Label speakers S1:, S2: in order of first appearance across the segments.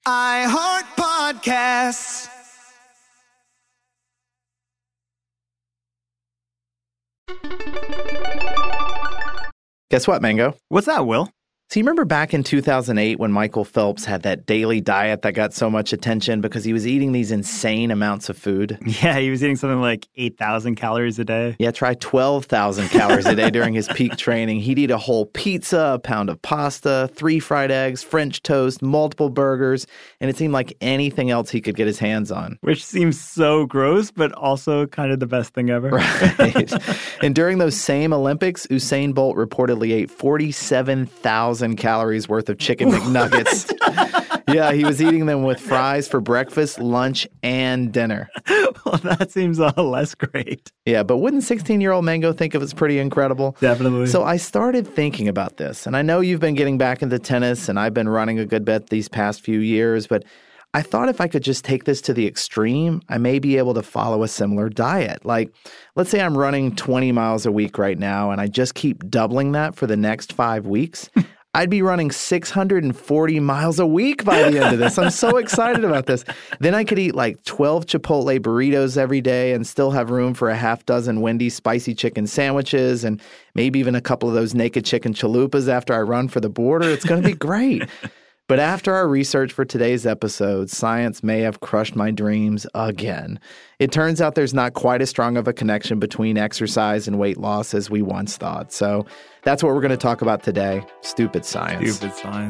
S1: I heart podcasts.
S2: Guess what, Mango?
S3: What's that, Will?
S2: So you remember back in 2008 when Michael Phelps had that daily diet that got so much attention because he was eating these insane amounts of food?
S3: Yeah, he was eating something like 8,000 calories a day.
S2: Yeah, try 12,000 calories a day during his peak training. He'd eat a whole pizza, a pound of pasta, 3 fried eggs, French toast, multiple burgers, and it seemed like anything else he could get his hands on.
S3: Which seems so gross, but also kind of the best thing ever.
S2: Right. And during those same Olympics, Usain Bolt reportedly ate 47,000 calories worth of chicken McNuggets. Yeah, he was eating them with fries for breakfast, lunch, and dinner.
S3: Well, that seems less great.
S2: Yeah, but wouldn't 16-year-old Mango think it was pretty incredible?
S3: Definitely.
S2: So I started thinking about this, and I know you've been getting back into tennis, and I've been running a good bit these past few years, but I thought if I could just take this to the extreme, I may be able to follow a similar diet. Like, let's say I'm running 20 miles a week right now, and I just keep doubling that for the next 5 weeks. I'd be running 640 miles a week by the end of this. I'm so excited about this. Then I could eat like 12 Chipotle burritos every day and still have room for a half dozen Wendy's spicy chicken sandwiches and maybe even a couple of those naked chicken chalupas after I run for the border. It's going to be great. But after our research for today's episode, science may have crushed my dreams again. It turns out there's not quite as strong of a connection between exercise and weight loss as we once thought. So that's what we're going to talk about today. Stupid science.
S3: Stupid science.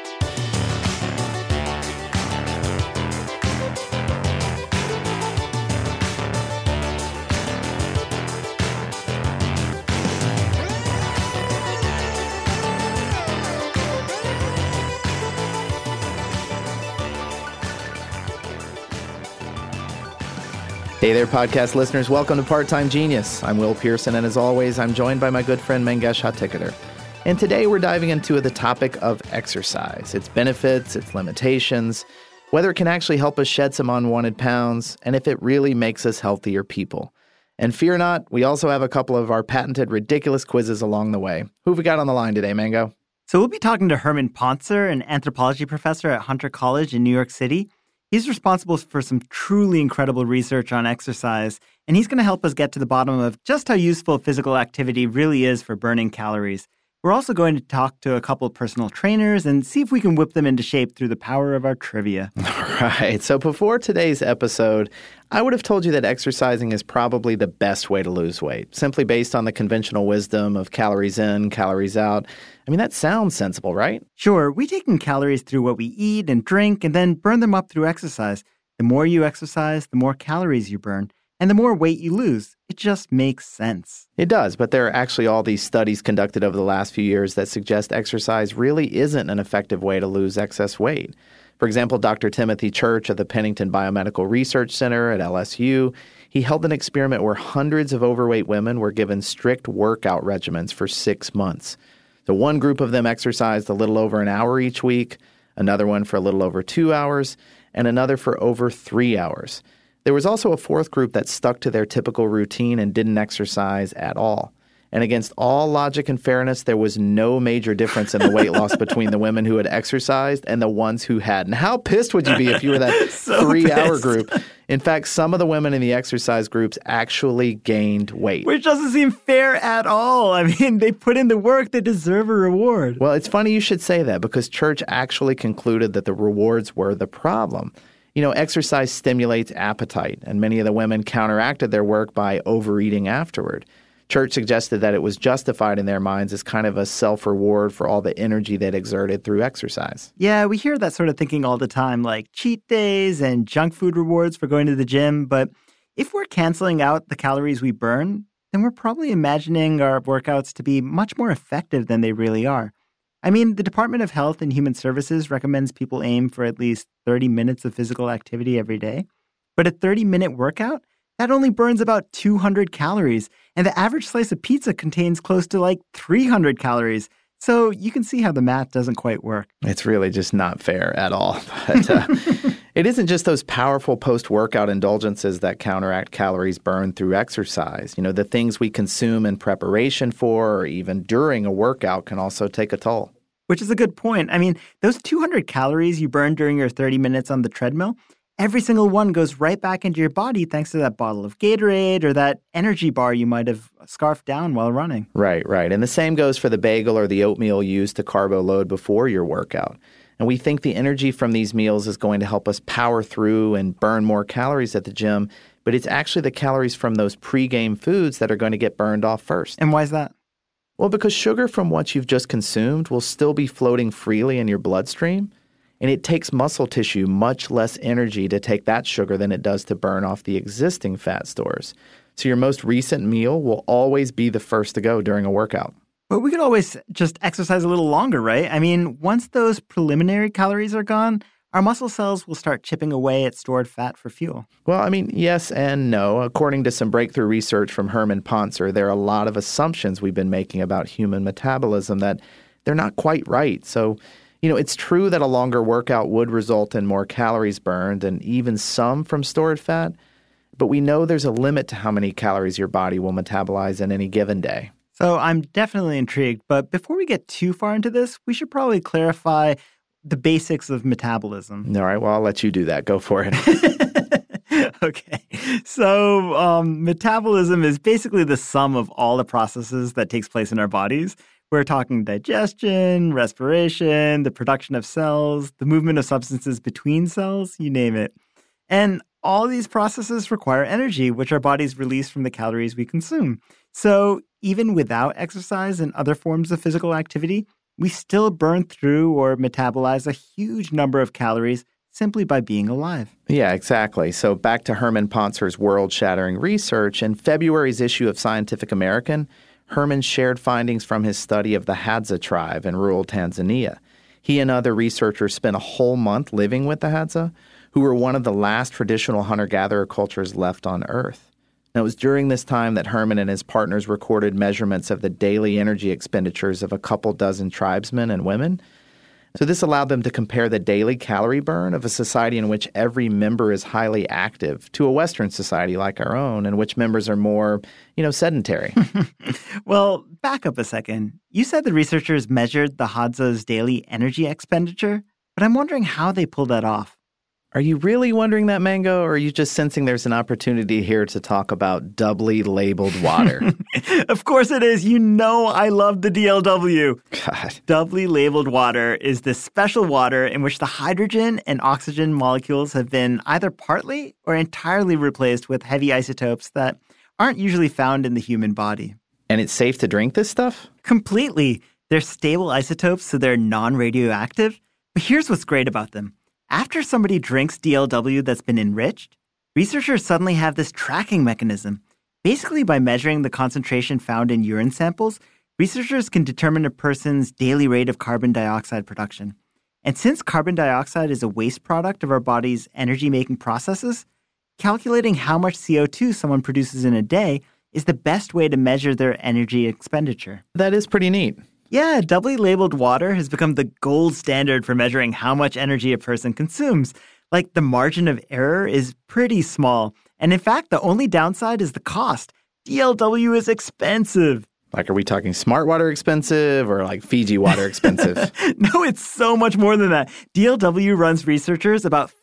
S2: Hey there, podcast listeners. Welcome to Part-Time Genius. I'm Will Pearson, and as always, I'm joined by my good friend Mangesh Hattikudur. And today we're diving into the topic of exercise, its benefits, its limitations, whether it can actually help us shed some unwanted pounds, and if it really makes us healthier people. And fear not, we also have a couple of our patented ridiculous quizzes along the way. Who have we got on the line today, Mango?
S3: So we'll be talking to Herman Pontzer, an anthropology professor at Hunter College in New York City. He's responsible for some truly incredible research on exercise, and he's going to help us get to the bottom of just how useful physical activity really is for burning calories. We're also going to talk to a couple of personal trainers and see if we can whip them into shape through the power of our trivia.
S2: All right. So before today's episode, I would have told you that exercising is probably the best way to lose weight, simply based on the conventional wisdom of calories in, calories out. I mean, that sounds sensible, right?
S3: Sure, we take in calories through what we eat and drink and then burn them up through exercise. The more you exercise, the more calories you burn, and the more weight you lose. It just makes sense.
S2: It does, but there are actually all these studies conducted over the last few years that suggest exercise really isn't an effective way to lose excess weight. For example, Dr. Timothy Church of the Pennington Biomedical Research Center at LSU, he held an experiment where hundreds of overweight women were given strict workout regimens for 6 months. So one group of them exercised a little over an hour each week, another one for a little over 2 hours, and another for over 3 hours. There was also a fourth group that stuck to their typical routine and didn't exercise at all. And against all logic and fairness, there was no major difference in the weight loss between the women who had exercised and the ones who hadn't. How pissed would you be if you were that
S3: So
S2: 3-hour
S3: pissed.
S2: group? In fact, some of the women in the exercise groups actually gained weight.
S3: Which doesn't seem fair at all. I mean, they put in the work, they deserve a reward.
S2: Well, it's funny you should say that because Church actually concluded that the rewards were the problem. You know, exercise stimulates appetite, and many of the women counteracted their work by overeating afterward. Church suggested that it was justified in their minds as kind of a self-reward for all the energy they'd exerted through exercise.
S3: Yeah, we hear that sort of thinking all the time, like cheat days and junk food rewards for going to the gym. But if we're canceling out the calories we burn, then we're probably imagining our workouts to be much more effective than they really are. I mean, the Department of Health and Human Services recommends people aim for at least 30 minutes of physical activity every day. But a 30-minute workout, that only burns about 200 calories. And the average slice of pizza contains close to like 300 calories. So you can see how the math doesn't quite work.
S2: It's really just not fair at all. But it isn't just those powerful post-workout indulgences that counteract calories burned through exercise. You know, the things we consume in preparation for or even during a workout can also take a toll.
S3: Which is a good point. I mean, those 200 calories you burn during your 30 minutes on the treadmill, every single one goes right back into your body thanks to that bottle of Gatorade or that energy bar you might have scarfed down while running.
S2: Right. And the same goes for the bagel or the oatmeal used to carbo load before your workout. And we think the energy from these meals is going to help us power through and burn more calories at the gym, but it's actually the calories from those pre-game foods that are going to get burned off first.
S3: And why is that?
S2: Well, because sugar from what you've just consumed will still be floating freely in your bloodstream, and it takes muscle tissue much less energy to take that sugar than it does to burn off the existing fat stores. So your most recent meal will always be the first to go during a workout.
S3: But we could always just exercise a little longer, right? I mean, once those preliminary calories are gone, our muscle cells will start chipping away at stored fat for fuel.
S2: Well, I mean, yes and no. According to some breakthrough research from Herman Pontzer, there are a lot of assumptions we've been making about human metabolism that they're not quite right. So, it's true that a longer workout would result in more calories burned and even some from stored fat, but we know there's a limit to how many calories your body will metabolize in any given day.
S3: So I'm definitely intrigued, but before we get too far into this, we should probably clarify the basics of metabolism.
S2: All right, well, I'll let you do that. Go for it.
S3: Okay. So metabolism is basically the sum of all the processes that takes place in our bodies. We're talking digestion, respiration, the production of cells, the movement of substances between cells, you name it. And all these processes require energy, which our bodies release from the calories we consume. So even without exercise and other forms of physical activity, we still burn through or metabolize a huge number of calories simply by being alive.
S2: Yeah, exactly. So back to Herman Pontzer's world-shattering research, in February's issue of Scientific American, Herman shared findings from his study of the Hadza tribe in rural Tanzania. He and other researchers spent a whole month living with the Hadza, who were one of the last traditional hunter-gatherer cultures left on Earth. Now, it was during this time that Herman and his partners recorded measurements of the daily energy expenditures of a couple dozen tribesmen and women. So this allowed them to compare the daily calorie burn of a society in which every member is highly active to a Western society like our own, in which members are more, sedentary.
S3: Well, back up a second. You said the researchers measured the Hadza's daily energy expenditure, but I'm wondering how they pulled that off.
S2: Are you really wondering that, Mango, or are you just sensing there's an opportunity here to talk about doubly labeled water?
S3: Of course it is. You know I love the DLW.
S2: God.
S3: Doubly labeled water is this special water in which the hydrogen and oxygen molecules have been either partly or entirely replaced with heavy isotopes that aren't usually found in the human body.
S2: And it's safe to drink this stuff?
S3: Completely. They're stable isotopes, so they're non-radioactive. But here's what's great about them. After somebody drinks DLW that's been enriched, researchers suddenly have this tracking mechanism. Basically, by measuring the concentration found in urine samples, researchers can determine a person's daily rate of carbon dioxide production. And since carbon dioxide is a waste product of our body's energy-making processes, calculating how much CO2 someone produces in a day is the best way to measure their energy expenditure.
S2: That is pretty neat.
S3: Yeah, doubly labeled water has become the gold standard for measuring how much energy a person consumes. Like, the margin of error is pretty small. And in fact, the only downside is the cost. DLW is expensive.
S2: Like, are we talking smart water expensive or like Fiji water expensive?
S3: No, it's so much more than that. DLW runs researchers about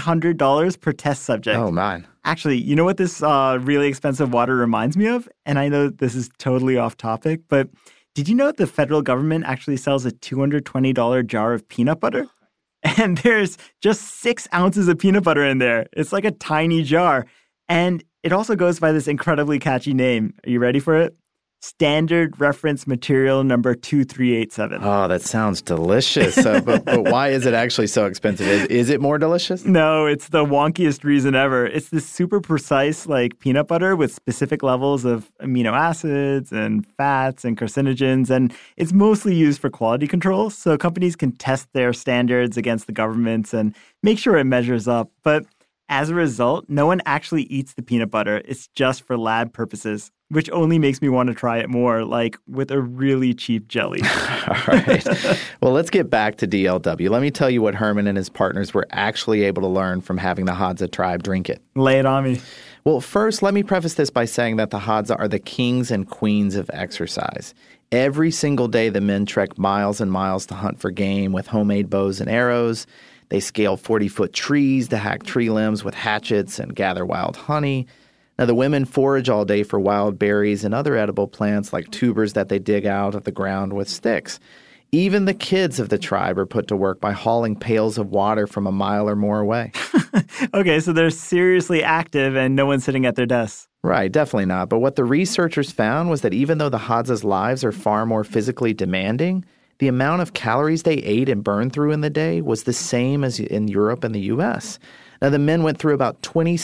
S3: $1,500 per test subject.
S2: Oh, man.
S3: Actually, you know what this really expensive water reminds me of? And I know this is totally off topic, but did you know the federal government actually sells a $220 jar of peanut butter? And there's just 6 ounces of peanut butter in there. It's like a tiny jar. And it also goes by this incredibly catchy name. Are you ready for it? Standard Reference Material number 2387.
S2: Oh, that sounds delicious. But why is it actually so expensive? Is it more delicious?
S3: No, it's the wonkiest reason ever. It's this super precise peanut butter with specific levels of amino acids and fats and carcinogens, and it's mostly used for quality control, so companies can test their standards against the government's and make sure it measures up. But as a result, no one actually eats the peanut butter. It's just for lab purposes, which only makes me want to try it more, like with a really cheap jelly.
S2: All right. Well, let's get back to DLW. Let me tell you what Herman and his partners were actually able to learn from having the Hadza tribe drink it.
S3: Lay it on me.
S2: Well, first, let me preface this by saying that the Hadza are the kings and queens of exercise. Every single day, the men trek miles and miles to hunt for game with homemade bows and arrows. They scale 40-foot trees to hack tree limbs with hatchets and gather wild honey. Now, the women forage all day for wild berries and other edible plants like tubers that they dig out of the ground with sticks. Even the kids of the tribe are put to work by hauling pails of water from a mile or more away.
S3: Okay, so they're seriously active and no one's sitting at their desks.
S2: Right, definitely not. But what the researchers found was that even though the Hadza's lives are far more physically demanding, the amount of calories they ate and burned through in the day was the same as in Europe and the U.S. Now, the men went through about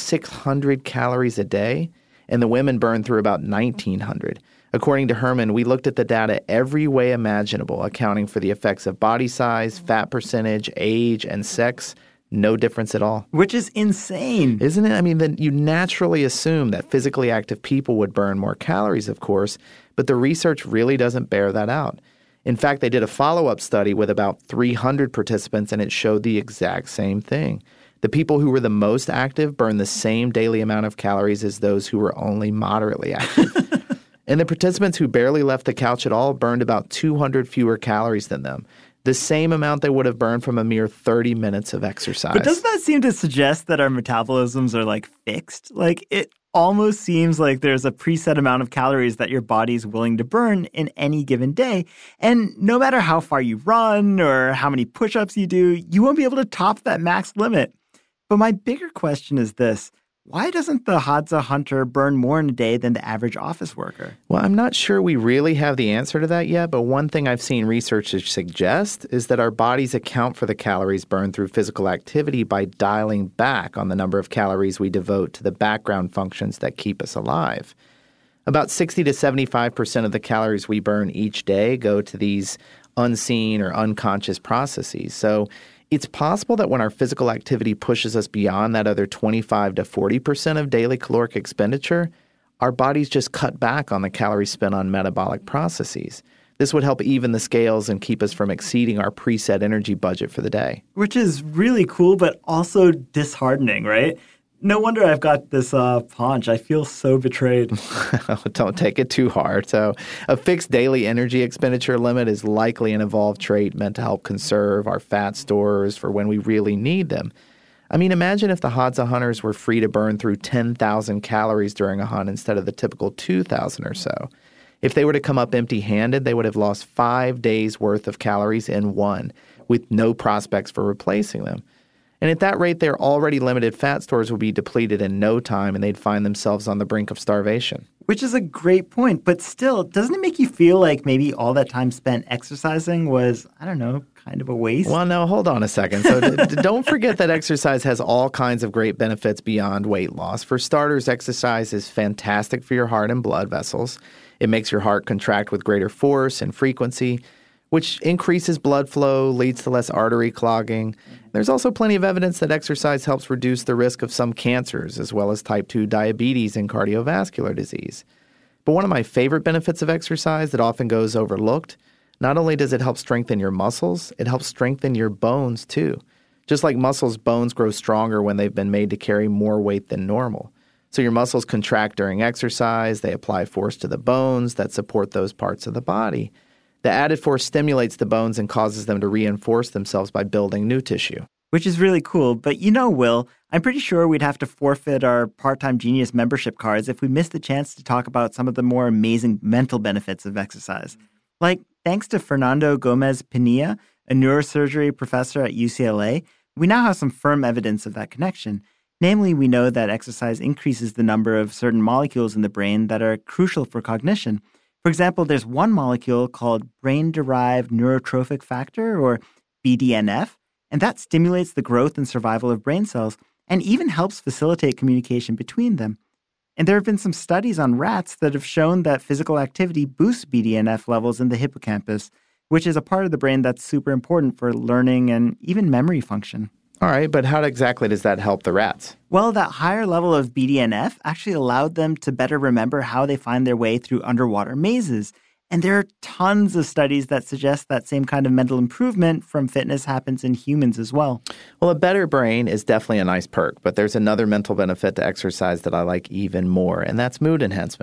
S2: 2,600 calories a day, and the women burned through about 1,900. According to Herman, we looked at the data every way imaginable, accounting for the effects of body size, fat percentage, age, and sex. No difference at all.
S3: Which is insane.
S2: Isn't it? I mean, then you naturally assume that physically active people would burn more calories, of course, but the research really doesn't bear that out. In fact, they did a follow-up study with about 300 participants, and it showed the exact same thing. The people who were the most active burned the same daily amount of calories as those who were only moderately active. And the participants who barely left the couch at all burned about 200 fewer calories than them. The same amount they would have burned from a mere 30 minutes of exercise.
S3: But doesn't that seem to suggest that our metabolisms are fixed? It almost seems like there's a preset amount of calories that your body's willing to burn in any given day. And no matter how far you run or how many push-ups you do, you won't be able to top that max limit. But my bigger question is this. Why doesn't the Hadza hunter burn more in a day than the average office worker?
S2: Well, I'm not sure we really have the answer to that yet, but one thing I've seen researchers suggest is that our bodies account for the calories burned through physical activity by dialing back on the number of calories we devote to the background functions that keep us alive. About 60 to 75% of the calories we burn each day go to these unseen or unconscious processes. So it's possible that when our physical activity pushes us beyond that other 25 to 40% of daily caloric expenditure, our bodies just cut back on the calories spent on metabolic processes. This would help even the scales and keep us from exceeding our preset energy budget for the day.
S3: Which is really cool, but also disheartening, right? No wonder I've got this paunch. I feel so betrayed.
S2: Don't take it too hard. So a fixed daily energy expenditure limit is likely an evolved trait meant to help conserve our fat stores for when we really need them. I mean, imagine if the Hadza hunters were free to burn through 10,000 calories during a hunt instead of the typical 2,000 or so. If they were to come up empty-handed, they would have lost 5 days' worth of calories in one, with no prospects for replacing them. And at that rate, their already limited fat stores would be depleted in no time, and they'd find themselves on the brink of starvation.
S3: Which is a great point. But still, doesn't it make you feel like maybe all that time spent exercising was, I don't know, kind of a waste?
S2: Well, no, hold on a second. So don't forget that exercise has all kinds of great benefits beyond weight loss. For starters, exercise is fantastic for your heart and blood vessels. It makes your heart contract with greater force and frequency, which increases blood flow, leads to less artery clogging. There's also plenty of evidence that exercise helps reduce the risk of some cancers, as well as type 2 diabetes and cardiovascular disease. But one of my favorite benefits of exercise that often goes overlooked, not only does it help strengthen your muscles, it helps strengthen your bones too. Just like muscles, bones grow stronger when they've been made to carry more weight than normal. So your muscles contract during exercise, they apply force to the bones that support those parts of the body. The added force stimulates the bones and causes them to reinforce themselves by building new tissue.
S3: Which is really cool. But Will, I'm pretty sure we'd have to forfeit our Part-Time Genius membership cards if we missed the chance to talk about some of the more amazing mental benefits of exercise. Thanks to Fernando Gomez Pinilla, a neurosurgery professor at UCLA, we now have some firm evidence of that connection. Namely, we know that exercise increases the number of certain molecules in the brain that are crucial for cognition. For example, there's one molecule called brain-derived neurotrophic factor, or BDNF, and that stimulates the growth and survival of brain cells and even helps facilitate communication between them. And there have been some studies on rats that have shown that physical activity boosts BDNF levels in the hippocampus, which is a part of the brain that's super important for learning and even memory function.
S2: All right, but how exactly does that help the rats?
S3: Well, that higher level of BDNF actually allowed them to better remember how they find their way through underwater mazes. And there are tons of studies that suggest that same kind of mental improvement from fitness happens in humans as well.
S2: Well, a better brain is definitely a nice perk, but there's another mental benefit to exercise that I like even more, and that's mood enhancement.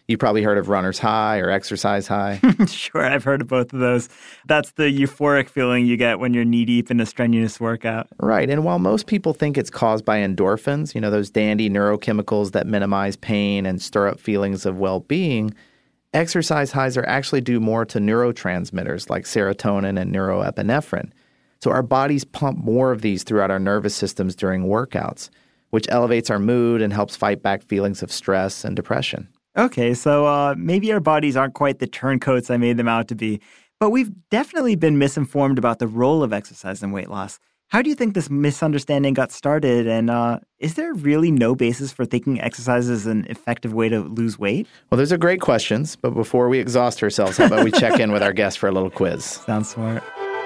S2: You probably heard of runner's high or exercise high.
S3: Sure, I've heard of both of those. That's the euphoric feeling you get when you're knee-deep in a strenuous workout.
S2: Right. And while most people think it's caused by endorphins, those dandy neurochemicals that minimize pain and stir up feelings of well-being, exercise highs are actually due more to neurotransmitters like serotonin and neuroepinephrine. So our bodies pump more of these throughout our nervous systems during workouts, which elevates our mood and helps fight back feelings of stress and depression.
S3: Okay, so maybe our bodies aren't quite the turncoats I made them out to be, but we've definitely been misinformed about the role of exercise in weight loss. How do you think this misunderstanding got started, and is there really no basis for thinking exercise is an effective way to lose weight?
S2: Well, those are great questions, but before we exhaust ourselves, how about we check in with our guest for a little quiz?
S3: Sounds smart.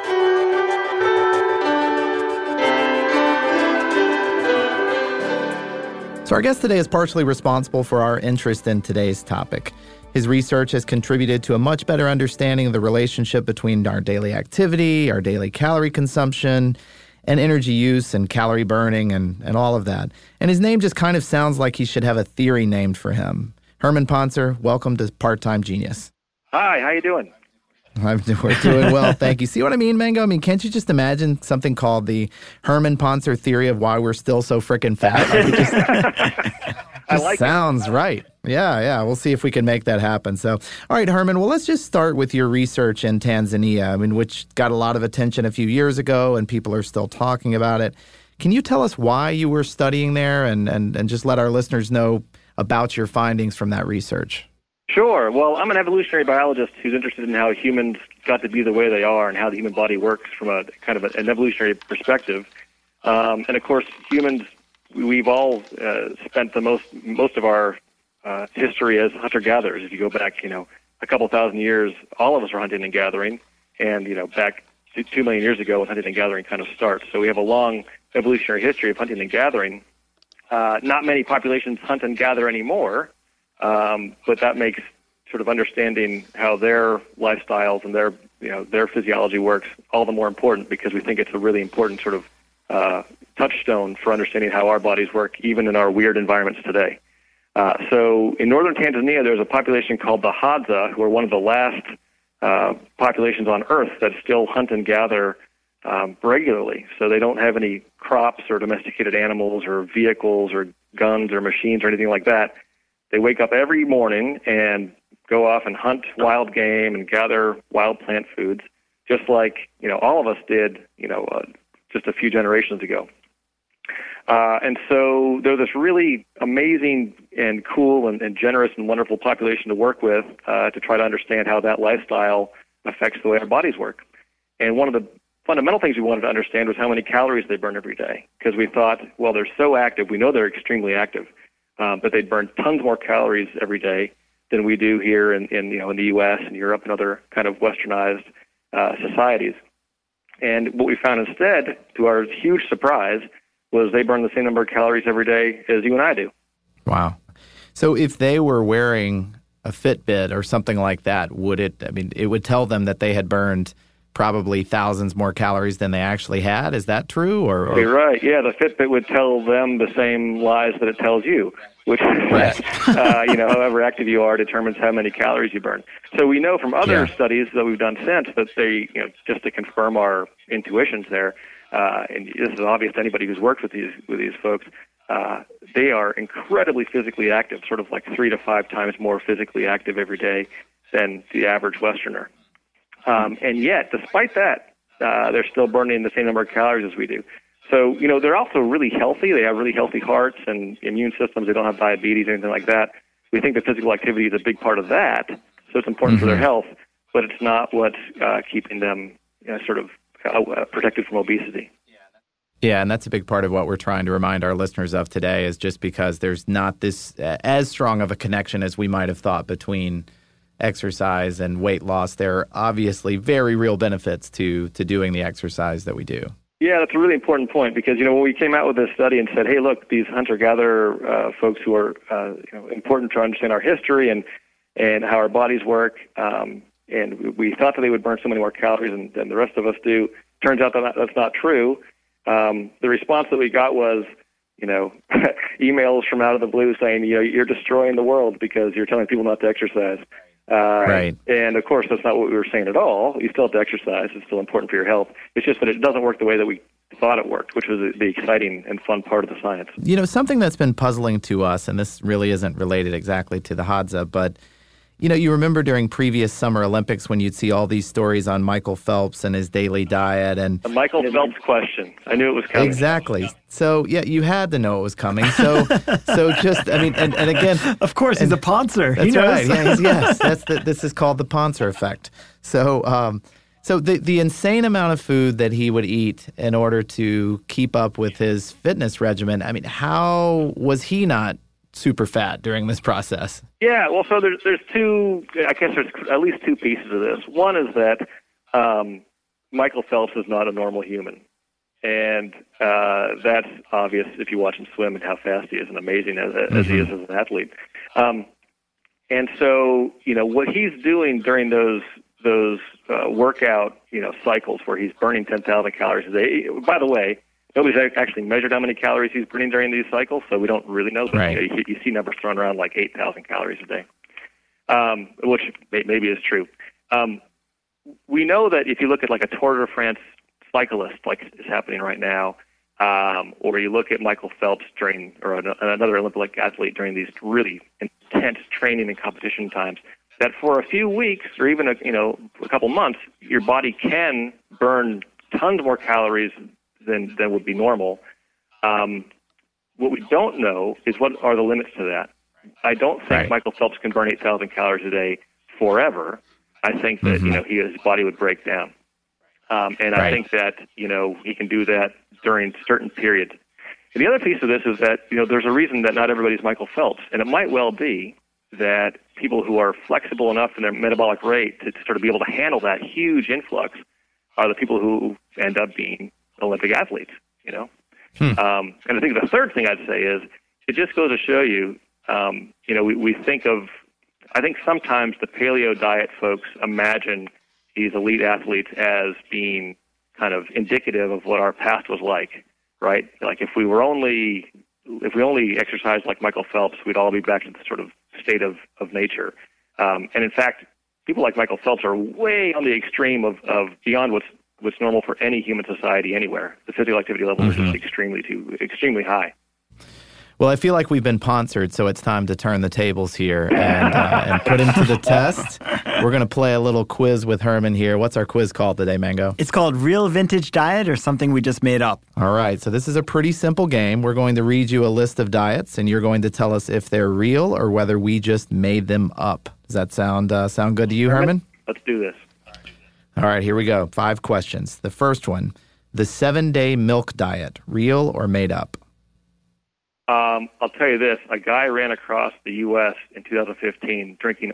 S2: So our guest today is partially responsible for our interest in today's topic. His research has contributed to a much better understanding of the relationship between our daily activity, our daily calorie consumption, and energy use and calorie burning and all of that. And his name just kind of sounds like he should have a theory named for him. Herman Pontzer, welcome to Part-Time Genius.
S4: Hi, how you doing?
S2: We're doing well, thank you. See what I mean, Mango? Can't you just imagine something called the Herman Pontzer theory of why we're still so frickin' fat?
S4: I like
S2: sounds right. Yeah. We'll see if we can make that happen. So, all right, Herman, well, let's just start with your research in Tanzania, which got a lot of attention a few years ago, and people are still talking about it. Can you tell us why you were studying there and just let our listeners know about your findings from that research?
S4: Sure. Well, I'm an evolutionary biologist who's interested in how humans got to be the way they are and how the human body works from a kind of an evolutionary perspective. And of course, humans, we've all spent most of our history as hunter-gatherers. If you go back, a couple thousand years, all of us were hunting and gathering. And, back 2 million years ago when hunting and gathering kind of starts. So we have a long evolutionary history of hunting and gathering. Not many populations hunt and gather anymore. But that makes sort of understanding how their lifestyles and their physiology works all the more important, because we think it's a really important sort of touchstone for understanding how our bodies work, even in our weird environments today. So in northern Tanzania, there's a population called the Hadza, who are one of the last populations on Earth that still hunt and gather regularly. So they don't have any crops or domesticated animals or vehicles or guns or machines or anything like that. They wake up every morning and go off and hunt wild game and gather wild plant foods, just like, all of us did, just a few generations ago. And so they're this really amazing and cool and generous and wonderful population to work with to try to understand how that lifestyle affects the way our bodies work. And one of the fundamental things we wanted to understand was how many calories they burn every day, because we thought, well, they're so active. We know they're extremely active. But they burn tons more calories every day than we do here in the U.S. and Europe and other kind of westernized societies. And what we found instead, to our huge surprise, was they burn the same number of calories every day as you and I do.
S2: Wow. So if they were wearing a Fitbit or something like that, it would tell them that they had burned probably thousands more calories than they actually had. Is that true? Or?
S4: You're right. Yeah, the Fitbit would tell them the same lies that it tells you, which
S2: right.
S4: However active you are determines how many calories you burn. So we know from other studies that we've done since that they, just to confirm our intuitions there, and this is obvious to anybody who's worked with these folks, they are incredibly physically active, sort of like 3 to 5 times more physically active every day than the average Westerner. And yet, despite that, they're still burning the same number of calories as we do. So, they're also really healthy. They have really healthy hearts and immune systems. They don't have diabetes or anything like that. We think that physical activity is a big part of that, so it's important for their health, but it's not what's keeping them sort of protected from obesity.
S2: Yeah, and that's a big part of what we're trying to remind our listeners of today, is just because there's not this as strong of a connection as we might have thought between exercise and weight loss. There are obviously very real benefits to doing the exercise that we do.
S4: Yeah, that's a really important point, because, when we came out with this study and said, hey, look, these hunter-gatherer folks who are important to understand our history and how our bodies work, and we thought that they would burn so many more calories than the rest of us do. Turns out that that's not true. The response that we got was, emails from out of the blue saying, you're destroying the world because you're telling people not to exercise.
S2: Right.
S4: And of course, that's not what we were saying at all. You still have to exercise. It's still important for your health. It's just that it doesn't work the way that we thought it worked, which was the exciting and fun part of the science.
S2: Something that's been puzzling to us, and this really isn't related exactly to the Hadza, but you remember during previous Summer Olympics when you'd see all these stories on Michael Phelps and his daily diet and
S4: the Michael Phelps question. I knew it was coming.
S2: Exactly. So yeah, you had to know it was coming. So just and again,
S3: of course, he's a Poncer.
S2: That's right. Yeah, yes, this is called the Poncer effect. So the insane amount of food that he would eat in order to keep up with his fitness regimen. I mean, how was he not super fat during this process?
S4: Yeah, well, so there's at least two pieces of this. One is that Michael Phelps is not a normal human. And that's obvious if you watch him swim and how fast he is and amazing as he is as an athlete. And so, what he's doing during those workout, cycles where he's burning 10,000 calories a day. By the way, nobody's actually measured how many calories he's burning during these cycles, so we don't really know.
S2: Right.
S4: You see numbers thrown around like 8,000 calories a day, which maybe is true. We know that if you look at like a Tour de France cyclist, like is happening right now, or you look at Michael Phelps or another Olympic athlete during these really intense training and competition times, that for a few weeks or even a couple months, your body can burn tons more calories than would be normal. What we don't know is what are the limits to that. I don't think Michael Phelps can burn 8,000 calories a day forever. I think that his body would break down, and I think that he can do that during certain periods. And the other piece of this is that there's a reason that not everybody's Michael Phelps, and it might well be that people who are flexible enough in their metabolic rate to sort of be able to handle that huge influx are the people who end up being Olympic athletes. And I think the third thing I'd say is it just goes to show you, we think of. I think sometimes the paleo diet folks imagine these elite athletes as being kind of indicative of what our past was like, right? Like if we only exercised like Michael Phelps, we'd all be back to the sort of state of nature. And in fact, people like Michael Phelps are way on the extreme of beyond what's normal for any human society anywhere. The physical activity levels are just extremely high.
S2: Well, I feel like we've been poncered, so it's time to turn the tables here and put him to the test. We're going to play a little quiz with Herman here. What's our quiz called today, Mango?
S3: It's called Real Vintage Diet or something we just made up.
S2: All right, so this is a pretty simple game. We're going to read you a list of diets, and you're going to tell us if they're real or whether we just made them up. Does that sound good to you, Herman?
S4: Let's do this.
S2: All right, here we go. 5 questions. The first one, the 7-day milk diet, real or made up?
S4: I'll tell you this: a guy ran across the U.S. in 2015 drinking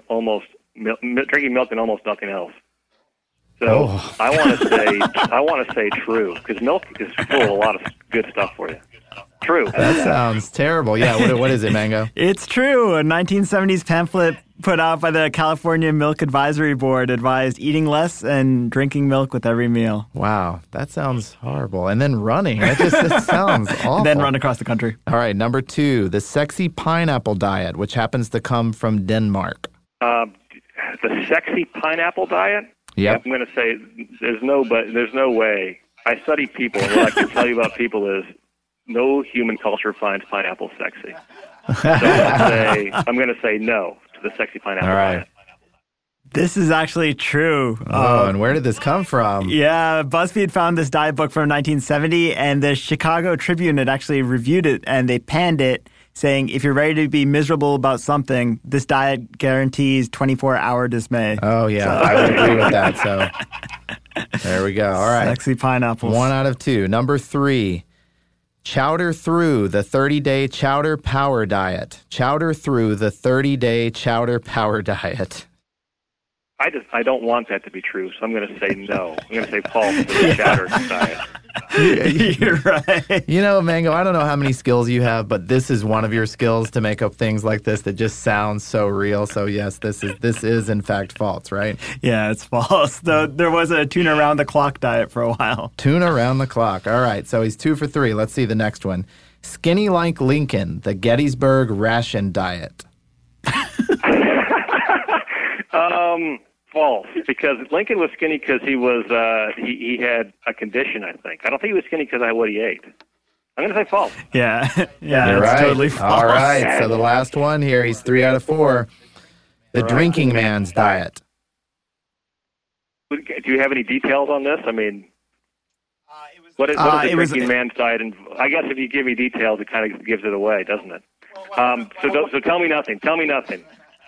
S4: milk and almost nothing else. So I want to say true, because milk is full of a lot of good stuff for you. True.
S2: That sounds terrible. Yeah, what is it, Mango?
S3: It's true. A 1970s pamphlet put out by the California Milk Advisory Board advised eating less and drinking milk with every meal.
S2: Wow, that sounds horrible. And then running. That sounds awful.
S3: And then run across the country.
S2: All right, number 2, the sexy pineapple diet, which happens to come from Denmark.
S4: The sexy pineapple diet?
S2: Yep.
S4: I'm going to say there's no way. I study people, and what I can tell you about people is no human culture finds pineapple sexy. So I'm going to say no to the sexy pineapple diet.
S3: This is actually true.
S2: And where did this come from?
S3: Yeah, BuzzFeed found this diet book from 1970, and the Chicago Tribune had actually reviewed it, and they panned it, saying, if you're ready to be miserable about something, this diet guarantees 24-hour dismay.
S2: Oh, yeah, I would agree with that. So there we go. All right.
S3: Sexy pineapples.
S2: 1 out of 2. Number 3. Chowder through the 30-day chowder power diet. Chowder through the 30-day chowder power diet.
S4: I don't want that to be true, so I'm going to say no. I'm going to say false for the shatter diet.
S3: You're right.
S2: You know, Mango, I don't know how many skills you have, but this is one of your skills to make up things like this that just sounds so real. So yes, this is in fact false, right?
S3: Yeah, it's false. Though there was a tuna around the clock diet for a while.
S2: Tuna around the clock. All right, so he's 2 for 3. Let's see the next one. Skinny like Lincoln, the Gettysburg ration diet.
S4: False, because Lincoln was skinny because he was he had a condition, I think. I don't think he was skinny because of what he ate. I'm going to say false.
S3: Yeah,
S2: You're
S3: it's
S2: right.
S3: totally false.
S2: All right, so the last one here, he's 3 out of 4. The drinking man's diet.
S4: Do you have any details on this? I mean, what is the drinking man's diet? And I guess if you give me details, it kind of gives it away, doesn't it? So tell me nothing. Tell me nothing.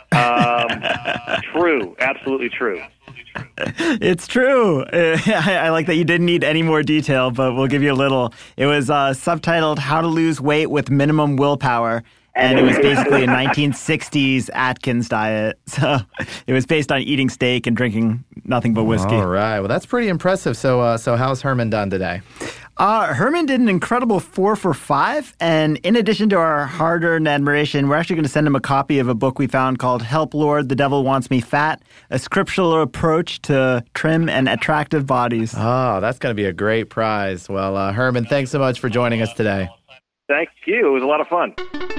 S4: True. Absolutely true.
S3: It's true. I like that you didn't need any more detail, but we'll give you a little. It was subtitled How to Lose Weight with Minimum Willpower, and it was basically a 1960s Atkins diet. So it was based on eating steak and drinking nothing but whiskey.
S2: All right. Well, that's pretty impressive. So how's Herman done today?
S3: Herman did an incredible 4 for 5, and in addition to our hard-earned admiration, we're actually going to send him a copy of a book we found called Help Lord, The Devil Wants Me Fat, a scriptural approach to trim and attractive bodies.
S2: Oh, that's going to be a great prize. Well, Herman, thanks so much for joining us today.
S4: Thank you. It was a lot of fun.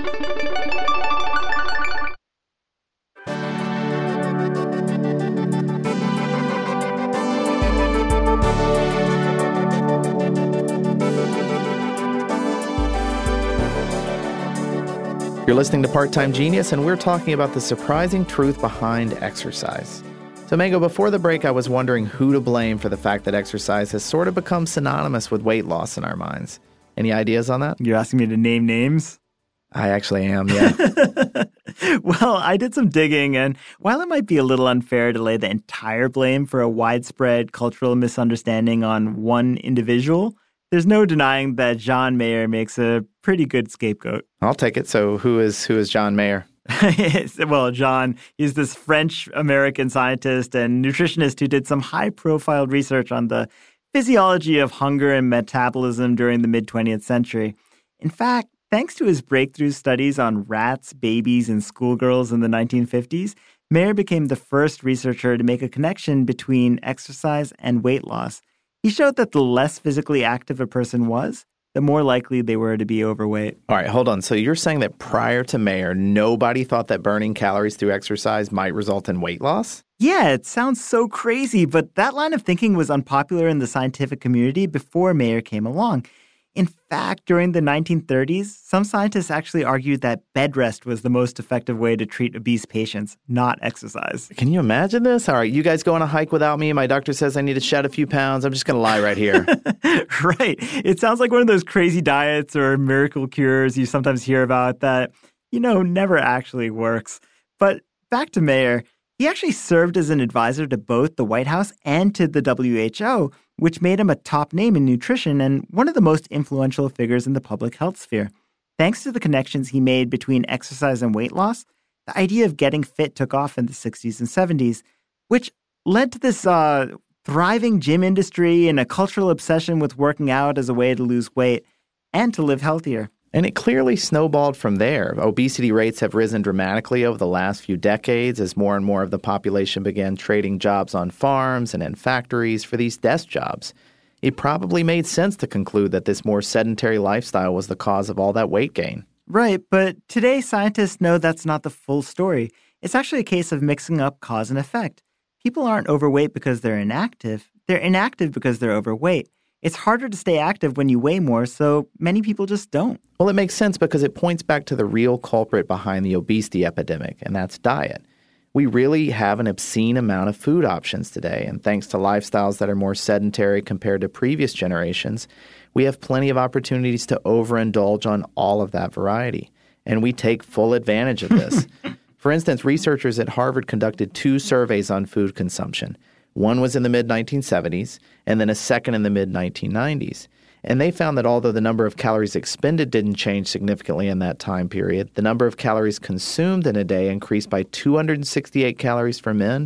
S2: You're listening to Part-Time Genius, and we're talking about the surprising truth behind exercise. So, Mango, before the break, I was wondering who to blame for the fact that exercise has sort of become synonymous with weight loss in our minds. Any ideas on that?
S3: You're asking me to name names?
S2: I actually am, yeah.
S3: Well, I did some digging, and while it might be a little unfair to lay the entire blame for a widespread cultural misunderstanding on one individual, there's no denying that John Mayer makes a pretty good scapegoat.
S2: I'll take it. So who is John Mayer?
S3: Well, John, he's this French-American scientist and nutritionist who did some high-profile research on the physiology of hunger and metabolism during the mid-20th century. In fact, thanks to his breakthrough studies on rats, babies, and schoolgirls in the 1950s, Mayer became the first researcher to make a connection between exercise and weight loss. He showed that the less physically active a person was, the more likely they were to be overweight.
S2: All right, hold on. So you're saying that prior to Mayer, nobody thought that burning calories through exercise might result in weight loss?
S3: Yeah, it sounds so crazy, but that line of thinking was unpopular in the scientific community before Mayer came along. In fact, during the 1930s, some scientists actually argued that bed rest was the most effective way to treat obese patients, not exercise.
S2: Can you imagine this? All right, you guys go on a hike without me. My doctor says I need to shed a few pounds. I'm just going to lie right here.
S3: Right. It sounds like one of those crazy diets or miracle cures you sometimes hear about that, never actually works. But back to Mayer. He actually served as an advisor to both the White House and to the WHO, which made him a top name in nutrition and one of the most influential figures in the public health sphere. Thanks to the connections he made between exercise and weight loss, the idea of getting fit took off in the 60s and 70s, which led to this thriving gym industry and a cultural obsession with working out as a way to lose weight and to live healthier.
S2: And it clearly snowballed from there. Obesity rates have risen dramatically over the last few decades as more and more of the population began trading jobs on farms and in factories for these desk jobs. It probably made sense to conclude that this more sedentary lifestyle was the cause of all that weight gain.
S3: Right, but today scientists know that's not the full story. It's actually a case of mixing up cause and effect. People aren't overweight because they're inactive. They're inactive because they're overweight. It's harder to stay active when you weigh more, so many people just don't.
S2: Well, it makes sense because it points back to the real culprit behind the obesity epidemic, and that's diet. We really have an obscene amount of food options today, and thanks to lifestyles that are more sedentary compared to previous generations, we have plenty of opportunities to overindulge on all of that variety, and we take full advantage of this. For instance, researchers at Harvard conducted 2 surveys on food consumption. One was in the mid-1970s, and then a second in the mid-1990s. And they found that although the number of calories expended didn't change significantly in that time period, the number of calories consumed in a day increased by 268 calories for men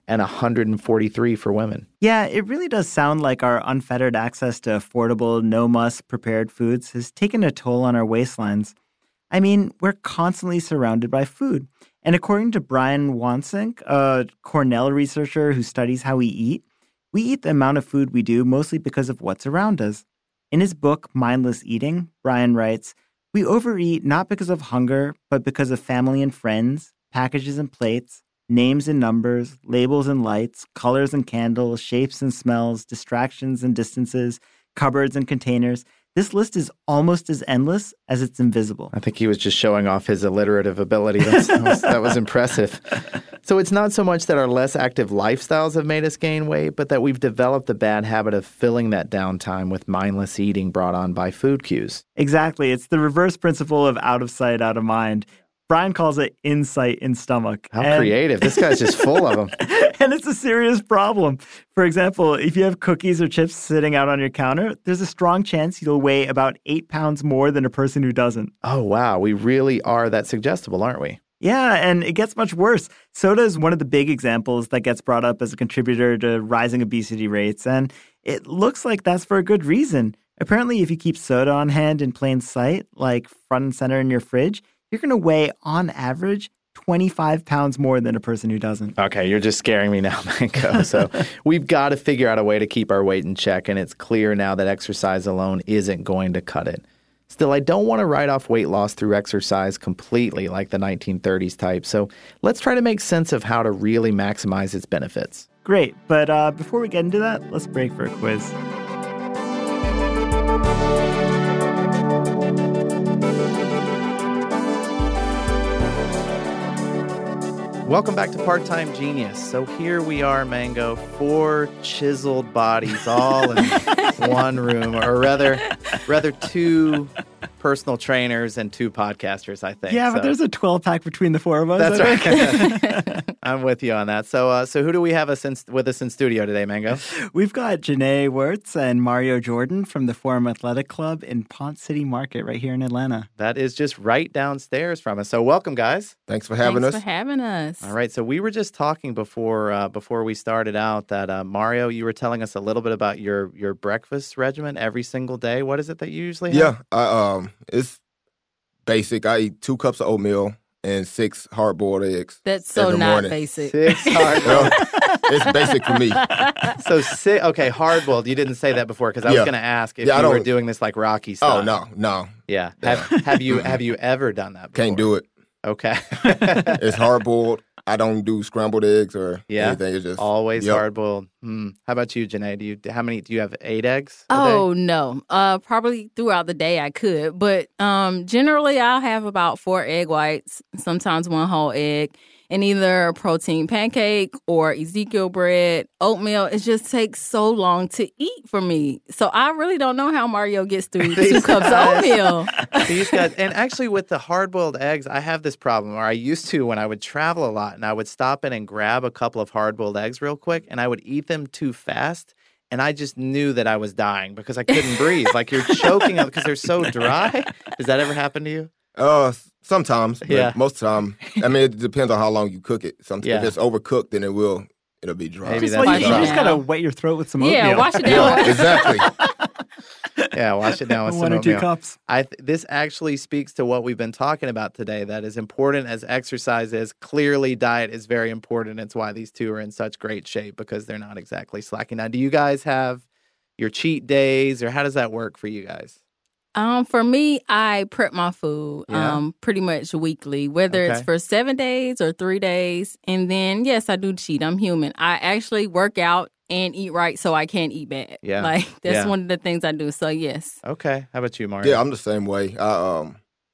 S2: and 143 for women.
S3: Yeah, it really does sound like our unfettered access to affordable, no-muss prepared foods has taken a toll on our waistlines. I mean, we're constantly surrounded by food. And according to Brian Wansink, a Cornell researcher who studies how we eat the amount of food we do mostly because of what's around us. In his book, Mindless Eating, Brian writes, "We overeat not because of hunger, but because of family and friends, packages and plates, names and numbers, labels and lights, colors and candles, shapes and smells, distractions and distances, cupboards and containers. This list is almost as endless as it's invisible."
S2: I think he was just showing off his alliterative ability. That was impressive. So it's not so much that our less active lifestyles have made us gain weight, but that we've developed the bad habit of filling that downtime with mindless eating brought on by food cues.
S3: Exactly. It's the reverse principle of out of sight, out of mind. Brian calls it insight in stomach.
S2: How creative. This guy's just full of them.
S3: And it's a serious problem. For example, if you have cookies or chips sitting out on your counter, there's a strong chance you'll weigh about 8 pounds more than a person who doesn't.
S2: Oh, wow. We really are that suggestible, aren't we?
S3: Yeah, and it gets much worse. Soda is one of the big examples that gets brought up as a contributor to rising obesity rates, and it looks like that's for a good reason. Apparently, if you keep soda on hand in plain sight, like front and center in your fridge, you're going to weigh, on average, 25 pounds more than a person who doesn't.
S2: Okay, you're just scaring me now, Mango. So we've got to figure out a way to keep our weight in check, and it's clear now that exercise alone isn't going to cut it. Still, I don't want to write off weight loss through exercise completely like the 1930s type, so let's try to make sense of how to really maximize its benefits.
S3: Great, but before we get into that, let's break for a quiz.
S2: Welcome back to Part-Time Genius. So here we are, Mango, 4 chiseled bodies all in one room, or rather 2 personal trainers and 2 podcasters, I think.
S3: Yeah, but there's a 12-pack between the 4 of us.
S2: That's right. I'm with you on that. So who do we have with us in studio today, Mango?
S3: We've got Janae Wirtz and Mario Jordan from the Forum Athletic Club in Ponce City Market right here in Atlanta.
S2: That is just right downstairs from us. So welcome, guys.
S5: Thanks for having us.
S6: Thanks for having us.
S2: All right. So we were just talking before we started out that, Mario, you were telling us a little bit about your breakfast regimen every single day. What is it that you usually have?
S5: Yeah, it's basic. I eat 2 cups of oatmeal and 6 hard-boiled eggs.
S6: That's so
S5: every
S6: not
S5: morning.
S6: basic.
S2: 6 hard-boiled.
S5: It's basic for me.
S2: So okay, hard-boiled. You didn't say that before because I was going to ask if you were doing this like Rocky style.
S5: Oh, no.
S2: Yeah. Have you ever done that before?
S5: Can't do it.
S2: Okay.
S5: It's hard-boiled. I don't do scrambled eggs or anything. It's just
S2: always hard-boiled. How about you, Janae? Do you have 8 eggs a
S6: Oh,
S2: day?
S6: no. Probably throughout the day I could. But generally I'll have about 4 egg whites, sometimes 1 whole egg, and either a protein pancake or Ezekiel bread. Oatmeal, it just takes so long to eat for me. So I really don't know how Mario gets through 2 cups of oatmeal.
S2: These guys, and actually with the hard-boiled eggs, I have this problem, or I used to when I would travel a lot, and I would stop in and grab a couple of hard-boiled eggs real quick, and I would eat them too fast, and I just knew that I was dying because I couldn't breathe. Like you're choking up because they're so dry. Does that ever happen to you?
S5: Sometimes, but most of the time, I mean, it depends on how long you cook it. Sometimes if it's overcooked, then it'll be dry.
S2: Maybe
S3: You
S2: that's
S3: just got to wet your throat with some oatmeal.
S6: Yeah, wash it down.
S5: Exactly.
S2: Yeah, wash it down with some
S3: 1 or 2
S2: oatmeal.
S3: cups.
S2: This actually speaks to what we've been talking about today. That as important as exercise is, clearly diet is very important. It's why these 2 are in such great shape because they're not exactly slacking. Now, do you guys have your cheat days, or how does that work for you guys?
S6: For me, I prep my food pretty much weekly, whether it's for 7 days or 3 days. And then, yes, I do cheat. I'm human. I actually work out and eat right so I can't eat bad.
S2: Yeah.
S6: Like, that's one of the things I do. So, yes.
S2: Okay. How about you, Mario?
S5: Yeah, I'm the same way. I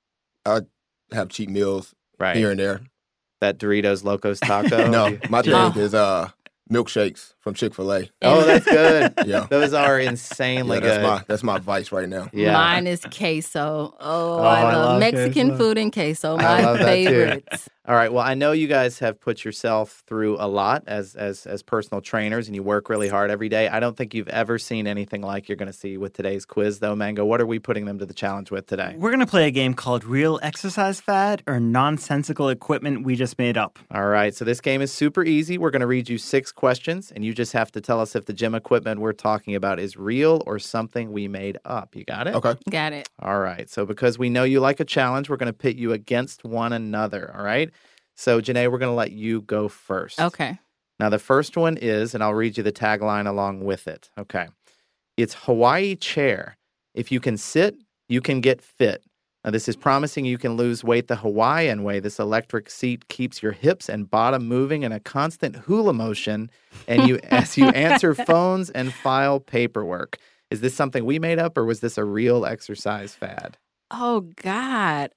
S5: have cheat meals here and there.
S2: That Doritos Locos Taco?
S5: No, my thing is milkshakes from Chick-fil-A.
S2: Oh, that's good.
S5: Yeah.
S2: Those are insanely good.
S5: That's my vice right now.
S2: Yeah.
S6: Mine is queso. I love Mexican
S3: queso.
S6: food and queso.
S2: I
S6: My
S2: love that too.
S6: favorites.
S2: All right. Well, I know you guys have put yourself through a lot as personal trainers, and you work really hard every day. I don't think you've ever seen anything like you're going to see with today's quiz, though, Mango. What are we putting them to the challenge with today?
S3: We're going to play a game called Real Exercise Fad, or Nonsensical Equipment We Just Made Up.
S2: All right. So this game is super easy. We're going to read you 6 questions, and you just have to tell us if the gym equipment we're talking about is real or something we made up. You got it?
S5: Okay.
S6: Got it.
S2: All right. So because we know you like a challenge, we're going to pit you against one another. All right? So, Janae, we're going to let you go first.
S6: Okay.
S2: Now, the first one is, and I'll read you the tagline along with it. Okay. It's Hawaii Chair. If you can sit, you can get fit. Now, this is promising you can lose weight the Hawaiian way. This electric seat keeps your hips and bottom moving in a constant hula motion and as you answer phones and file paperwork. Is this something we made up, or was this a real exercise fad?
S6: Oh, God.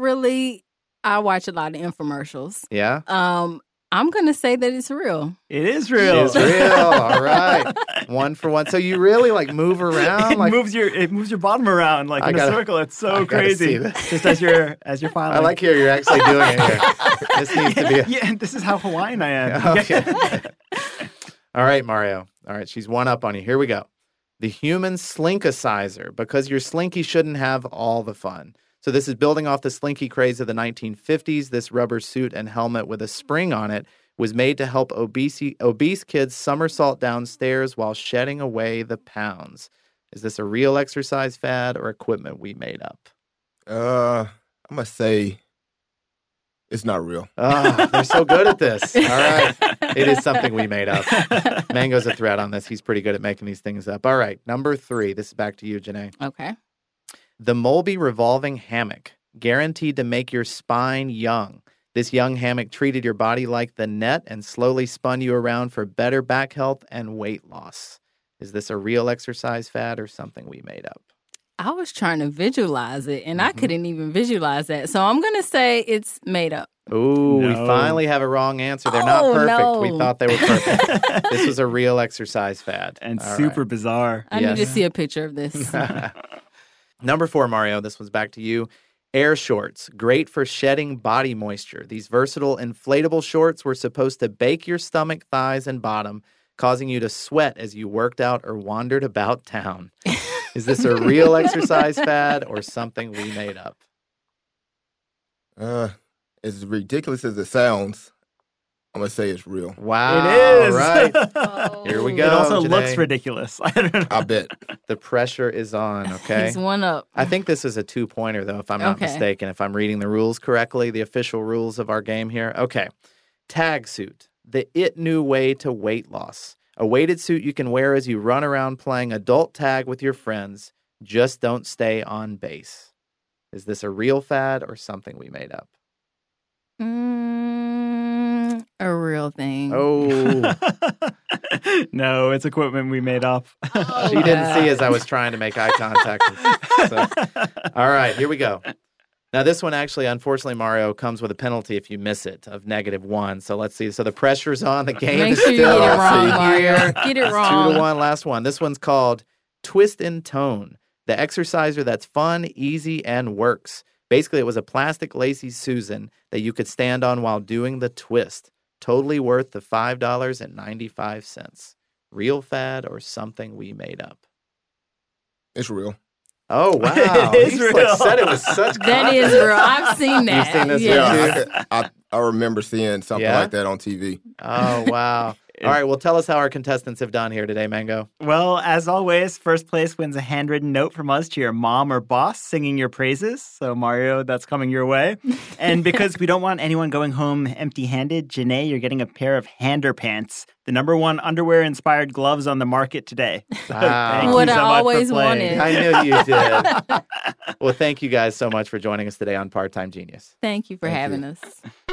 S6: I watch a lot of infomercials.
S2: Yeah?
S6: I'm going to say that it's real.
S3: It is real.
S2: It's real. All right. 1 for 1. So you really move around?
S3: It moves your bottom around in a circle. It's so crazy.
S2: Just
S3: as you're filing.
S2: I like here you're actually doing it here. This needs to be
S3: Yeah, this is how Hawaiian I am.
S2: Okay. All right, Mario. All right, she's one up on you. Here we go. The human Slinkicizer, because your Slinky shouldn't have all the fun. So this is building off the Slinky craze of the 1950s. This rubber suit and helmet with a spring on it was made to help obese kids somersault downstairs while shedding away the pounds. Is this a real exercise fad or equipment we made up?
S5: I'm going to say it's not real.
S2: Oh, they're so good at this. All right. It is something we made up. Mango's a threat on this. He's pretty good at making these things up. All right. Number 3. This is back to you, Janae.
S6: Okay.
S2: The Molby revolving hammock, guaranteed to make your spine young. This young hammock treated your body like the net and slowly spun you around for better back health and weight loss. Is this a real exercise fad or something we made up?
S6: I was trying to visualize it, and I couldn't even visualize that. So I'm going to say it's made up.
S2: Ooh, we finally have a wrong answer. They're not perfect.
S6: No.
S2: We thought they were perfect. This was a real exercise fad.
S3: And super bizarre.
S6: I need to see a picture of this.
S2: Number 4, Mario, this one's back to you. Air shorts, great for shedding body moisture. These versatile inflatable shorts were supposed to bake your stomach, thighs, and bottom, causing you to sweat as you worked out or wandered about town. Is this a real exercise fad or something we made up?
S5: As ridiculous as it sounds, I'm going to say it's real.
S2: Wow.
S3: It is.
S2: All right. Here we go.
S3: It also
S2: Janae.
S3: looks ridiculous. I don't know.
S5: I bet.
S2: The pressure is on, okay?
S6: He's one up.
S2: I think this is a 2-pointer, though, if I'm not mistaken. If I'm reading the rules correctly, the official rules of our game here. Okay. Tag suit, the new way to weight loss. A weighted suit you can wear as you run around playing adult tag with your friends. Just don't stay on base. Is this a real fad or something we made up?
S6: A real thing.
S2: Oh.
S3: No, it's equipment we made up.
S2: She didn't see as I was trying to make eye contact. All right, here we go. Now, this one actually, unfortunately, Mario, comes with a penalty if you miss it of -1. So let's see. So the pressure's on. The game
S6: Make
S2: is
S6: sure you
S2: still
S6: get it wrong,
S2: on.
S6: Mario. Get it wrong.
S2: 2-1, last one. This one's called Twist and Tone, the exerciser that's fun, easy, and works. Basically, it was a plastic lacy Susan that you could stand on while doing the twist. Totally worth the $5.95. Real fad or something we made up?
S5: It's real.
S2: Oh, wow.
S3: It is
S2: You
S3: real.
S2: said it was such
S6: That is real. I've seen that.
S2: You've seen this
S6: Yes.
S5: Yeah, I remember seeing something like that on TV.
S2: Oh, wow. All right, well, tell us how our contestants have done here today, Mango.
S3: Well, as always, first place wins a handwritten note from us to your mom or boss singing your praises. So, Mario, that's coming your way. And because we don't want anyone going home empty-handed, Janae, you're getting a pair of Hander pants, the #1 underwear-inspired gloves on the market today. So
S2: Wow.
S3: thank
S6: What
S3: you so
S6: I
S3: much for
S6: always
S3: playing.
S6: wanted.
S2: I knew you did. Well, thank you guys so much for joining us today on Part-Time Genius.
S6: Thank you for
S5: Thank
S6: having
S5: you.
S6: us.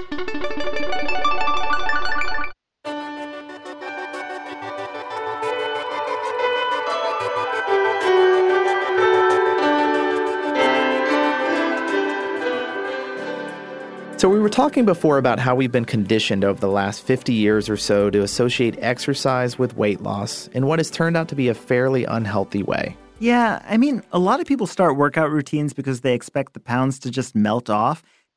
S2: So we were talking before about how we've been conditioned over the last 50 years or so to associate exercise with weight loss in what has turned out to be a fairly unhealthy way.
S3: Yeah, I mean, a lot of people start workout routines because they expect the pounds to just melt off.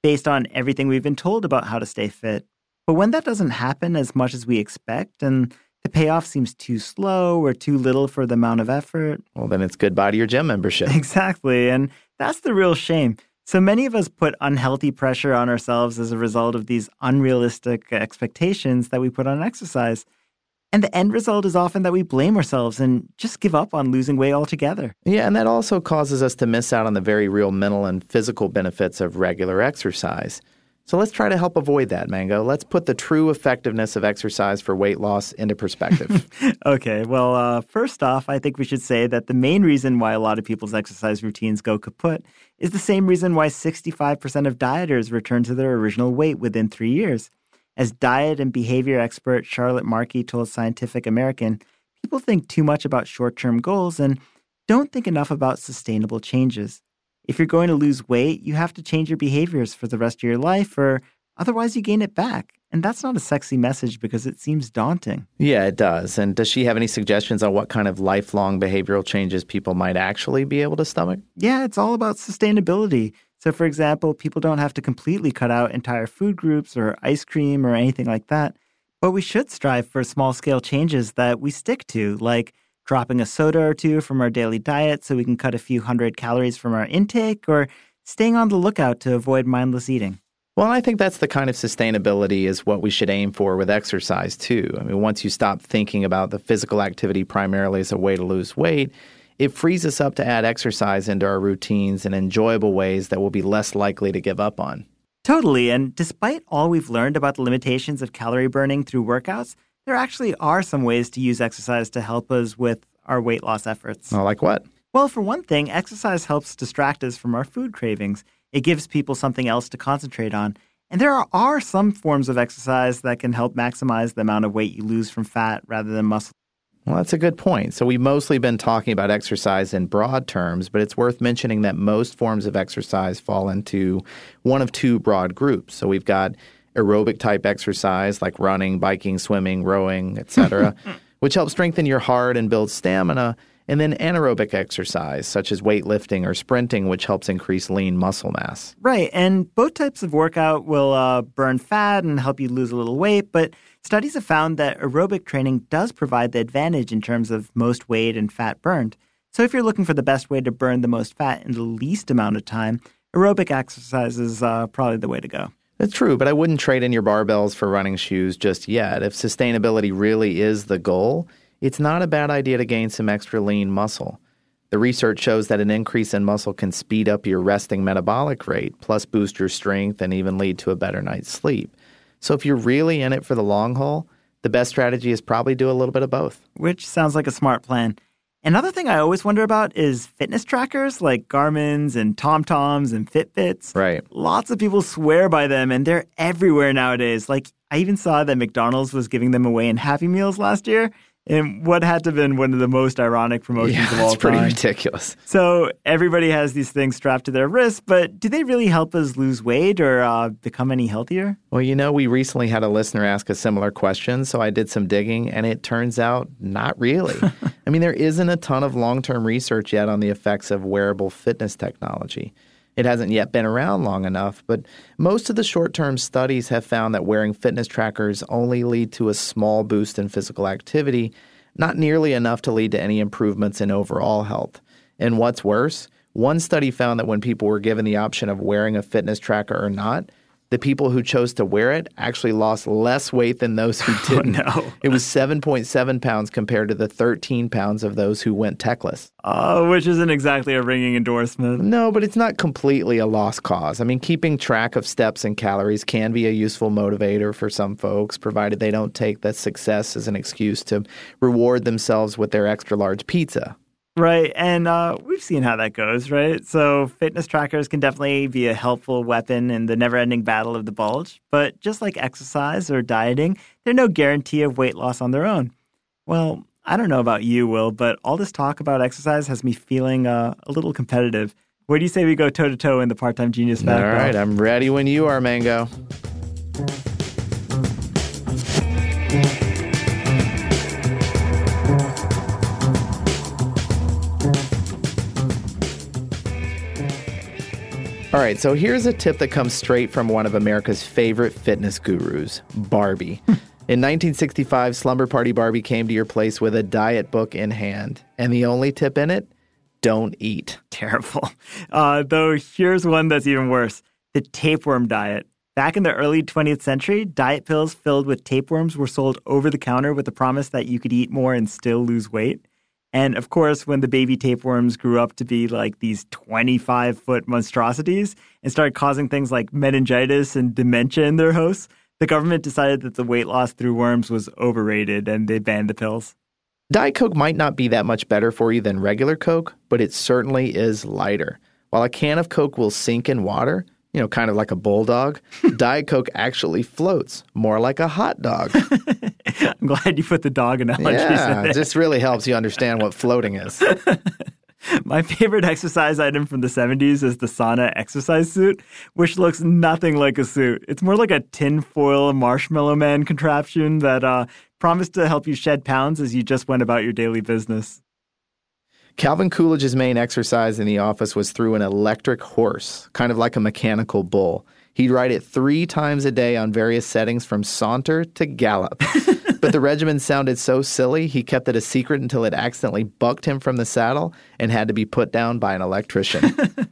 S3: based on everything we've been told about how to stay fit. But when that doesn't happen as much as we expect and the payoff seems too slow or too little for the amount of effort,
S2: well, then it's goodbye to your gym membership.
S3: Exactly. And that's the real shame. So many of us put unhealthy pressure on ourselves as a result of these unrealistic expectations that we put on exercise. And the end result is often that we blame ourselves and just give up on losing weight altogether.
S2: Yeah, and that also causes us to miss out on the very real mental and physical benefits of regular exercise. So let's try to help avoid that, Mango. Let's put the true effectiveness of exercise for weight loss into perspective.
S3: Okay, well, first off, I think we should say that the main reason why a lot of people's exercise routines go kaput is the same reason why 65% of dieters return to their original weight within 3 years. As diet and behavior expert Charlotte Markey told Scientific American, people think too much about short-term goals and don't think enough about sustainable changes. If you're going to lose weight, you have to change your behaviors for the rest of your life, or otherwise you gain it back. And that's not a sexy message because it seems daunting.
S2: Yeah, it does. And does she have any suggestions on what kind of lifelong behavioral changes people might actually be able to stomach?
S3: Yeah, it's all about sustainability. So, for example, people don't have to completely cut out entire food groups or ice cream or anything like that. But we should strive for small-scale changes that we stick to, like dropping a soda or two from our daily diet so we can cut a few hundred calories from our intake, or staying on the lookout to avoid mindless eating.
S2: Well, I think that's the kind of sustainability is what we should aim for with exercise, too. I mean, once you stop thinking about the physical activity primarily as a way to lose weight, it frees us up to add exercise into our routines in enjoyable ways that we'll be less likely to give up on.
S3: Totally, and despite all we've learned about the limitations of calorie burning through workouts, there actually are some ways to use exercise to help us with our weight loss efforts.
S2: Oh, like what?
S3: Well, for one thing, exercise helps distract us from our food cravings. It gives people something else to concentrate on. And there are some forms of exercise that can help maximize the amount of weight you lose from fat rather than muscle.
S2: Well, that's a good point. So we've mostly been talking about exercise in broad terms, but it's worth mentioning that most forms of exercise fall into one of two broad groups. So we've got aerobic type exercise like running, biking, swimming, rowing, etc., which helps strengthen your heart and build stamina, and then anaerobic exercise such as weightlifting or sprinting, which helps increase lean muscle mass.
S3: Right, and both types of workout will burn fat and help you lose a little weight, but studies have found that aerobic training does provide the advantage in terms of most weight and fat burned. So if you're looking for the best way to burn the most fat in the least amount of time, aerobic exercise is probably the way to go.
S2: That's true, but I wouldn't trade in your barbells for running shoes just yet. If sustainability really is the goal, it's not a bad idea to gain some extra lean muscle. The research shows that an increase in muscle can speed up your resting metabolic rate, plus boost your strength and even lead to a better night's sleep. So if you're really in it for the long haul, the best strategy is probably do a little bit of both.
S3: Which sounds like a smart plan. Another thing I always wonder about is fitness trackers like Garmin's and TomToms and Fitbits.
S2: Right.
S3: Lots of people swear by them, and they're everywhere nowadays. Like, I even saw that McDonald's was giving them away in Happy Meals last year. And what had to have been one of the most ironic promotions of all time.
S2: It's pretty ridiculous.
S3: So everybody has these things strapped to their wrists, but do they really help us lose weight or become any healthier?
S2: Well, we recently had a listener ask a similar question, so I did some digging, and it turns out not really. I mean, there isn't a ton of long-term research yet on the effects of wearable fitness technology. It hasn't yet been around long enough, but most of the short-term studies have found that wearing fitness trackers only lead to a small boost in physical activity, not nearly enough to lead to any improvements in overall health. And what's worse, one study found that when people were given the option of wearing a fitness tracker or not, the people who chose to wear it actually lost less weight than those who didn't.
S3: Oh, no.
S2: It was 7.7 pounds compared to the 13 pounds of those who went techless.
S3: Which isn't exactly a ringing endorsement.
S2: No, but it's not completely a lost cause. I mean, keeping track of steps and calories can be a useful motivator for some folks, provided they don't take that success as an excuse to reward themselves with their extra large pizza.
S3: Right, and we've seen how that goes, right? So fitness trackers can definitely be a helpful weapon in the never-ending battle of the bulge. But just like exercise or dieting, they're no guarantee of weight loss on their own. Well, I don't know about you, Will, but all this talk about exercise has me feeling a little competitive. What do you say we go toe-to-toe in the Part-Time Genius Fat
S2: All right, I'm ready when you are, Mango. All right, so here's a tip that comes straight from one of America's favorite fitness gurus, Barbie. In 1965, Slumber Party Barbie came to your place with a diet book in hand. And the only tip in it? Don't eat.
S3: Terrible. Though here's one that's even worse. The tapeworm diet. Back in the early 20th century, diet pills filled with tapeworms were sold over the counter with the promise that you could eat more and still lose weight. And of course, when the baby tapeworms grew up to be like these 25-foot monstrosities and started causing things like meningitis and dementia in their hosts, the government decided that the weight loss through worms was overrated and they banned the pills.
S2: Diet Coke might not be that much better for you than regular Coke, but it certainly is lighter. While a can of Coke will sink in water, kind of like a bulldog, Diet Coke actually floats, more like a hot dog.
S3: I'm glad you put the dog analogy in there.
S2: This really helps you understand what floating is.
S3: My favorite exercise item from the 70s is the sauna exercise suit, which looks nothing like a suit. It's more like a tinfoil marshmallow man contraption that promised to help you shed pounds as you just went about your daily business.
S2: Calvin Coolidge's main exercise in the office was through an electric horse, kind of like a mechanical bull. He'd ride it 3 times a day on various settings from saunter to gallop. But the regimen sounded so silly, he kept it a secret until it accidentally bucked him from the saddle and had to be put down by an electrician.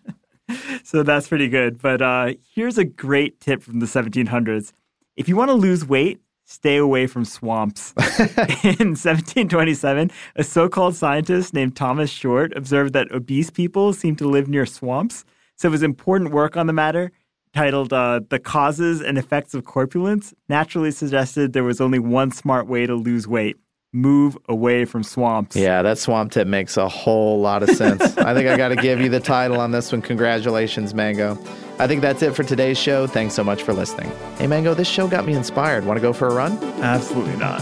S3: So that's pretty good. But here's a great tip from the 1700s. If you want to lose weight, stay away from swamps. In 1727, a so-called scientist named Thomas Short observed that obese people seem to live near swamps. So his important work on the matter, titled The Causes and Effects of Corpulence, naturally suggested there was only one smart way to lose weight. Move away from swamps.
S2: Yeah, that swamp tip makes a whole lot of sense. I think I got to give you the title on this one. Congratulations, Mango. I think that's it for today's show. Thanks so much for listening. Hey, Mango, this show got me inspired. Want to go for a run?
S3: Absolutely not.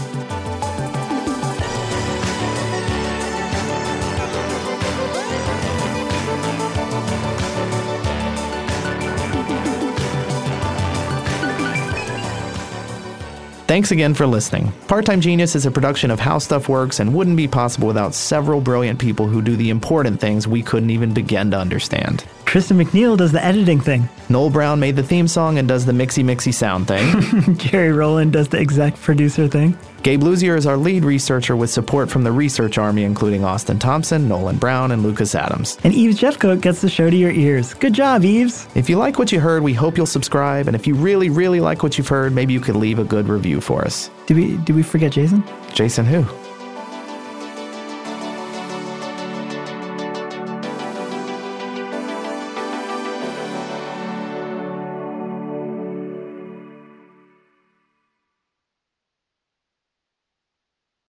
S2: Thanks again for listening. Part-Time Genius is a production of How Stuff Works and wouldn't be possible without several brilliant people who do the important things we couldn't even begin to understand.
S3: Tristan McNeil does the editing thing.
S2: Noel Brown made the theme song and does the mixy sound thing.
S3: Jerry Rowland does the exec producer thing.
S2: Gabe Luzier is our lead researcher with support from the research army, including Austin Thompson, Nolan Brown, and Lucas Adams.
S3: And Eves Jeffcoat gets the show to your ears. Good job, Eves.
S2: If you like what you heard, we hope you'll subscribe. And if you really, really like what you've heard, maybe you could leave a good review for us.
S3: Did we forget Jason?
S2: Jason who?